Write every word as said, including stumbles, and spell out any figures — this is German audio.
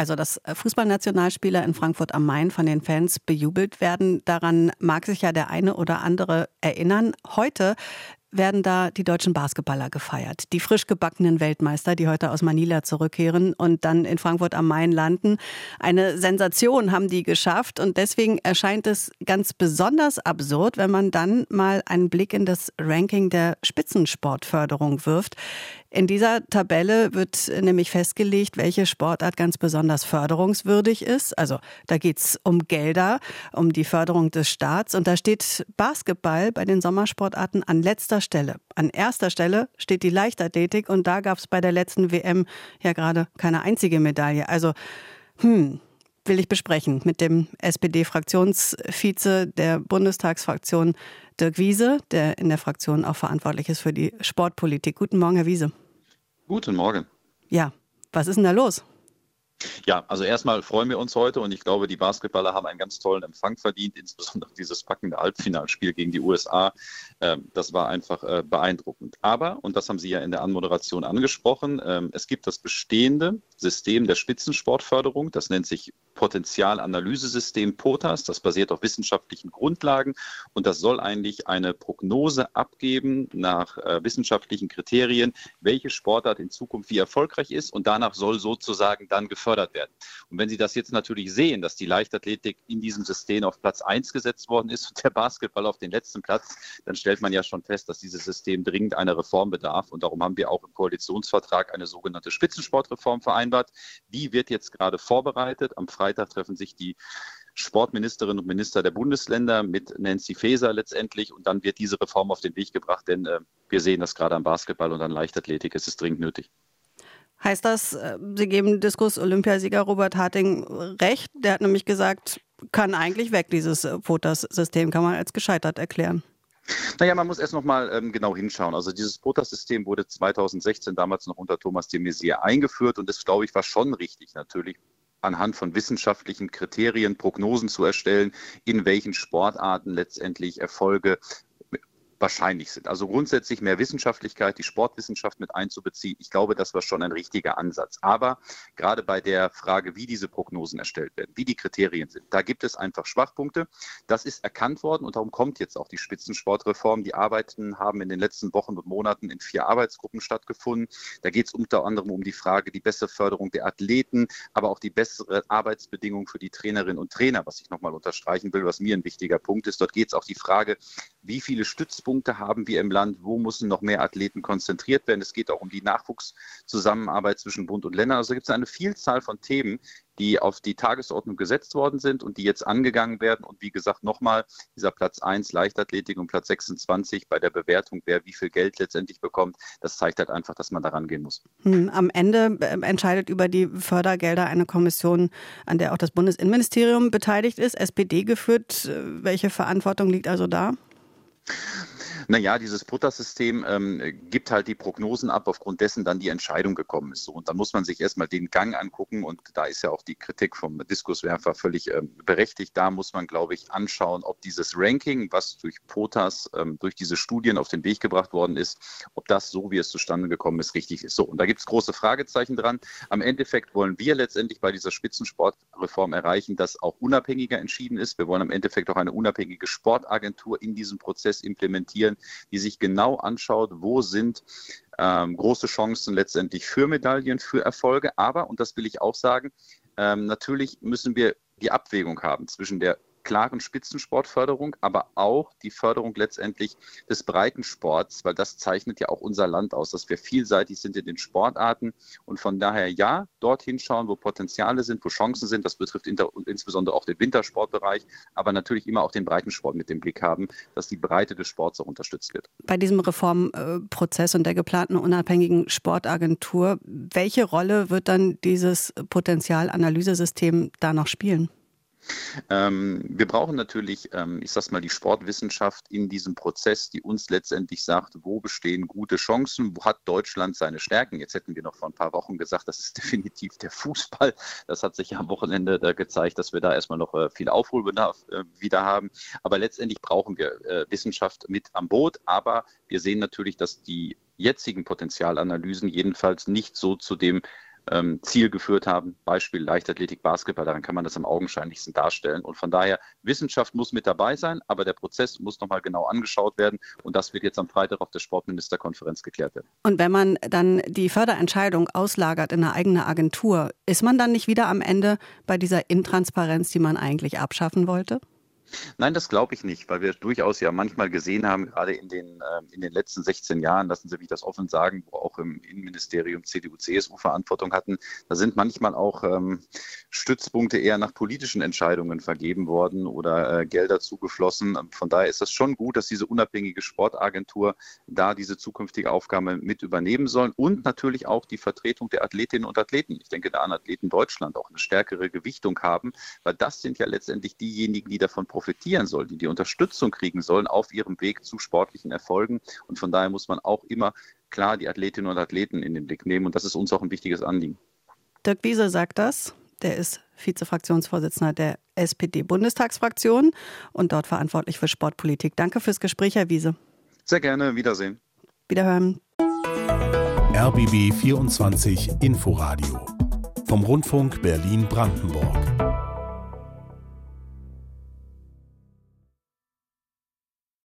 Also, dass Fußballnationalspieler in Frankfurt am Main von den Fans bejubelt werden, daran mag sich ja der eine oder andere erinnern. Heute werden da die deutschen Basketballer gefeiert. Die frisch gebackenen Weltmeister, die heute aus Manila zurückkehren und dann in Frankfurt am Main landen. Eine Sensation haben die geschafft und deswegen erscheint es ganz besonders absurd, wenn man dann mal einen Blick in das Ranking der Spitzensportförderung wirft. In dieser Tabelle wird nämlich festgelegt, welche Sportart ganz besonders förderungswürdig ist. Also da geht's um Gelder, um die Förderung des Staats. Und da steht Basketball bei den Sommersportarten an letzter Stelle. An erster Stelle steht die Leichtathletik und da gab es bei der letzten W M ja gerade keine einzige Medaille. Also, hm, will ich besprechen mit dem S P D-Fraktionsvize der Bundestagsfraktion Dirk Wiese, der in der Fraktion auch verantwortlich ist für die Sportpolitik. Guten Morgen, Herr Wiese. Guten Morgen. Ja, was ist denn da los? Ja, also erstmal freuen wir uns heute und ich glaube, die Basketballer haben einen ganz tollen Empfang verdient, insbesondere dieses packende Halbfinalspiel gegen die U S A. Das war einfach beeindruckend. Aber, und das haben Sie ja in der Anmoderation angesprochen, es gibt das bestehende System der Spitzensportförderung, das nennt sich Potenzialanalysesystem POTAS, das basiert auf wissenschaftlichen Grundlagen und das soll eigentlich eine Prognose abgeben nach wissenschaftlichen Kriterien, welche Sportart in Zukunft wie erfolgreich ist und danach soll sozusagen dann gefördert werden. Und wenn Sie das jetzt natürlich sehen, dass die Leichtathletik in diesem System auf Platz eins gesetzt worden ist und der Basketball auf den letzten Platz, dann stellt man ja schon fest, dass dieses System dringend einer Reform bedarf. Und darum haben wir auch im Koalitionsvertrag eine sogenannte Spitzensportreform vereinbart. Die wird jetzt gerade vorbereitet. Am Freitag treffen sich die Sportministerinnen und Minister der Bundesländer mit Nancy Faeser letztendlich. Und dann wird diese Reform auf den Weg gebracht, denn äh, wir sehen das gerade am Basketball und an Leichtathletik. Es ist dringend nötig. Heißt das, Sie geben Diskus-Olympiasieger Robert Harting recht? Der hat nämlich gesagt, kann eigentlich weg, dieses POTAS-System, kann man als gescheitert erklären. Naja, man muss erst noch mal ähm, genau hinschauen. Also dieses POTAS-System wurde zweitausendsechzehn damals noch unter Thomas de Maizière eingeführt und das, glaube ich, war schon richtig natürlich, anhand von wissenschaftlichen Kriterien Prognosen zu erstellen, in welchen Sportarten letztendlich Erfolge wahrscheinlich sind. Also grundsätzlich mehr Wissenschaftlichkeit, die Sportwissenschaft mit einzubeziehen. Ich glaube, das war schon ein richtiger Ansatz. Aber gerade bei der Frage, wie diese Prognosen erstellt werden, wie die Kriterien sind, da gibt es einfach Schwachpunkte. Das ist erkannt worden und darum kommt jetzt auch die Spitzensportreform. Die Arbeiten haben in den letzten Wochen und Monaten in vier Arbeitsgruppen stattgefunden. Da geht es unter anderem um die Frage, die bessere Förderung der Athleten, aber auch die bessere Arbeitsbedingungen für die Trainerinnen und Trainer, was ich nochmal unterstreichen will, was mir ein wichtiger Punkt ist. Dort geht es auch die Frage, wie viele Stützpunkte haben wir im Land, wo müssen noch mehr Athleten konzentriert werden. Es geht auch um die Nachwuchszusammenarbeit zwischen Bund und Ländern. Also gibt es eine Vielzahl von Themen, die auf die Tagesordnung gesetzt worden sind und die jetzt angegangen werden. Und wie gesagt, nochmal dieser Platz eins Leichtathletik und Platz sechsundzwanzig bei der Bewertung, wer wie viel Geld letztendlich bekommt, das zeigt halt einfach, dass man da rangehen muss. Hm, am Ende entscheidet über die Fördergelder eine Kommission, an der auch das Bundesinnenministerium beteiligt ist, S P D geführt. Welche Verantwortung liegt also da? Naja, dieses POTAS-System ähm, gibt halt die Prognosen ab, aufgrund dessen dann die Entscheidung gekommen ist. So, und dann muss man sich erstmal den Gang angucken und da ist ja auch die Kritik vom Diskuswerfer völlig ähm, berechtigt. Da muss man, glaube ich, anschauen, ob dieses Ranking, was durch POTAS, ähm, durch diese Studien auf den Weg gebracht worden ist, ob das, so wie es zustande gekommen ist, richtig ist. So, und da gibt es große Fragezeichen dran. Am Endeffekt wollen wir letztendlich bei dieser Spitzensportreform erreichen, dass auch unabhängiger entschieden ist. Wir wollen am Endeffekt auch eine unabhängige Sportagentur in diesem Prozess implementieren, die sich genau anschaut, wo sind ähm, große Chancen letztendlich für Medaillen, für Erfolge. Aber, und das will ich auch sagen, ähm, natürlich müssen wir die Abwägung haben zwischen der klaren Spitzensportförderung, aber auch die Förderung letztendlich des Breitensports, weil das zeichnet ja auch unser Land aus, dass wir vielseitig sind in den Sportarten und von daher ja, dorthin schauen, wo Potenziale sind, wo Chancen sind. Das betrifft inter- insbesondere auch den Wintersportbereich, aber natürlich immer auch den Breitensport mit dem Blick haben, dass die Breite des Sports auch unterstützt wird. Bei diesem Reformprozess und der geplanten unabhängigen Sportagentur, welche Rolle wird dann dieses Potenzialanalysesystem da noch spielen? Ähm, wir brauchen natürlich, ähm, ich sag's mal, die Sportwissenschaft in diesem Prozess, die uns letztendlich sagt, wo bestehen gute Chancen, wo hat Deutschland seine Stärken. Jetzt hätten wir noch vor ein paar Wochen gesagt, das ist definitiv der Fußball. Das hat sich ja am Wochenende da gezeigt, dass wir da erstmal noch äh, viel Aufholbedarf äh, wieder haben. Aber letztendlich brauchen wir äh, Wissenschaft mit am Boot. Aber wir sehen natürlich, dass die jetzigen Potenzialanalysen jedenfalls nicht so zu dem ähm, Ziel geführt haben. Beispiel Leichtathletik, Basketball, daran kann man das am augenscheinlichsten darstellen. Und von daher, Wissenschaft muss mit dabei sein, aber der Prozess muss nochmal genau angeschaut werden. Und das wird jetzt am Freitag auf der Sportministerkonferenz geklärt werden. Und wenn man dann die Förderentscheidung auslagert in eine eigene Agentur, ist man dann nicht wieder am Ende bei dieser Intransparenz, die man eigentlich abschaffen wollte? Nein, das glaube ich nicht, weil wir durchaus ja manchmal gesehen haben, gerade in den, äh, in den letzten sechzehn Jahren, lassen Sie mich das offen sagen, wo auch im Innenministerium C D U, C S U Verantwortung hatten, da sind manchmal auch ähm, Stützpunkte eher nach politischen Entscheidungen vergeben worden oder äh, Gelder zugeflossen. Von daher ist das schon gut, dass diese unabhängige Sportagentur da diese zukünftige Aufgabe mit übernehmen soll und natürlich auch die Vertretung der Athletinnen und Athleten. Ich denke, da an Athleten Deutschland auch eine stärkere Gewichtung haben, weil das sind ja letztendlich diejenigen, die davon profitieren. profitieren sollen, die die Unterstützung kriegen sollen auf ihrem Weg zu sportlichen Erfolgen. Und von daher muss man auch immer klar die Athletinnen und Athleten in den Blick nehmen. Und das ist uns auch ein wichtiges Anliegen. Dirk Wiese sagt das. Der ist Vizefraktionsvorsitzender der S P D-Bundestagsfraktion und dort verantwortlich für Sportpolitik. Danke fürs Gespräch, Herr Wiese. Sehr gerne. Wiedersehen. Wiederhören. R B B vierundzwanzig Inforadio vom Rundfunk Berlin-Brandenburg.